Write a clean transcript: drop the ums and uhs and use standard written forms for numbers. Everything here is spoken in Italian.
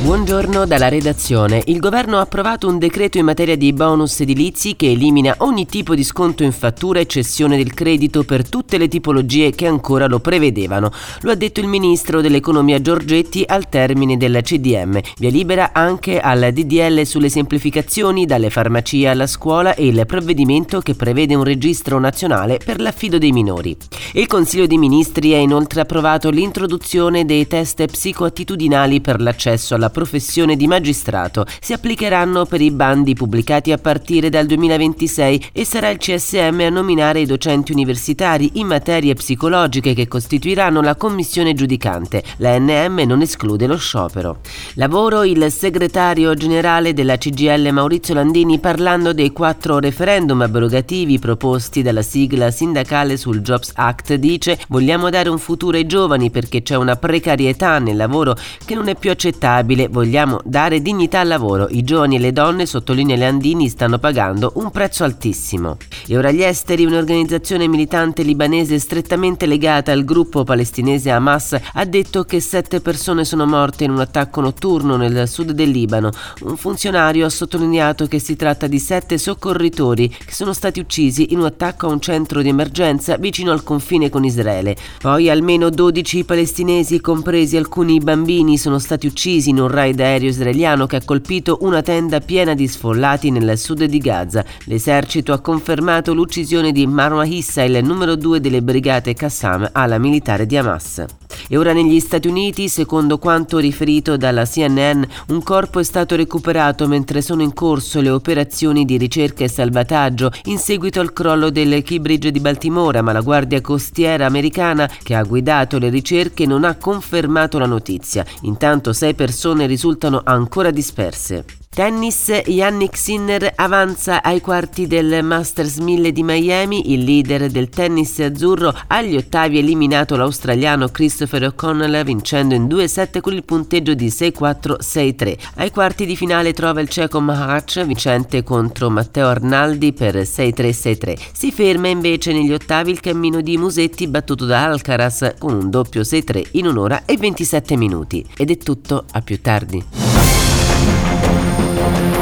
Buongiorno dalla redazione. Il governo ha approvato un decreto in materia di bonus edilizi che elimina ogni tipo di sconto in fattura e cessione del credito per tutte le tipologie che ancora lo prevedevano. Lo ha detto il ministro dell'economia Giorgetti al termine del CDM. Via libera anche al DDL sulle semplificazioni dalle farmacie alla scuola e il provvedimento che prevede un registro nazionale per l'affido dei minori. Il Consiglio dei Ministri ha inoltre approvato l'introduzione dei test psicoattitudinali per l'accesso alla professione di magistrato. Si applicheranno per i bandi pubblicati a partire dal 2026 e sarà il CSM a nominare i docenti universitari in materie psicologiche che costituiranno la commissione giudicante. La ANM non esclude lo sciopero. Lavoro. Il segretario generale della CGIL Maurizio Landini, parlando dei 4 referendum abrogativi proposti dalla sigla sindacale sul Jobs Act, dice: vogliamo dare un futuro ai giovani perché c'è una precarietà nel lavoro che non è più accettabile. Vogliamo dare dignità al lavoro. I giovani e le donne, sottolinea Landini, stanno pagando un prezzo altissimo. E ora gli esteri. Un'organizzazione militante libanese strettamente legata al gruppo palestinese Hamas ha detto che 7 persone sono morte in un attacco notturno nel sud del Libano. Un funzionario ha sottolineato che si tratta di 7 soccorritori che sono stati uccisi in un attacco a un centro di emergenza vicino al confine con Israele. Poi almeno 12 palestinesi, compresi alcuni bambini, sono stati uccisi in un raid aereo israeliano che ha colpito una tenda piena di sfollati nel sud di Gaza. L'esercito ha confermato l'uccisione di Marwan Issa, il numero 2 delle brigate Qassam, ala militare di Hamas. E ora negli Stati Uniti, secondo quanto riferito dalla CNN, un corpo è stato recuperato mentre sono in corso le operazioni di ricerca e salvataggio in seguito al crollo del Key Bridge di Baltimora, ma la Guardia Costiera americana, che ha guidato le ricerche, non ha confermato la notizia. Intanto 6 persone risultano ancora disperse. Tennis. Jannik Sinner avanza ai quarti del Masters 1000 di Miami. Il leader del tennis azzurro agli ottavi ha eliminato l'australiano Christopher O'Connell vincendo in 2 set con il punteggio di 6-4, 6-3. Ai quarti di finale trova il ceco Mahac vincente contro Matteo Arnaldi per 6-3, 6-3. Si ferma invece negli ottavi il cammino di Musetti battuto da Alcaraz con un doppio 6-3 in 1 ora e 27 minuti. Ed è tutto, a più tardi.